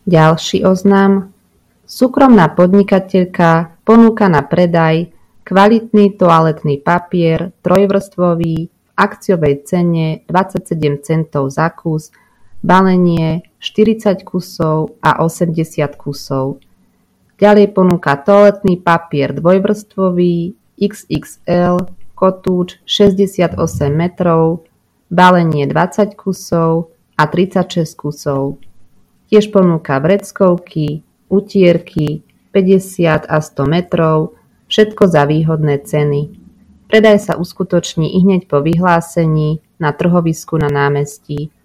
Ďalší oznam. Súkromná podnikateľka ponúka na predaj kvalitný toaletný papier trojvrstvový v akciovej cene 27 centov za kus, balenie 40 kusov a 80 kusov. Ďalej ponúka toaletný papier dvojvrstvový XXL, kotúč 68 metrov, balenie 20 kusov a 36 kusov. Tiež ponúka vreckovky, utierky 50 a 100 metrov, všetko za výhodné ceny. Predaj sa uskutoční ihneď po vyhlásení na trhovisku na námestí.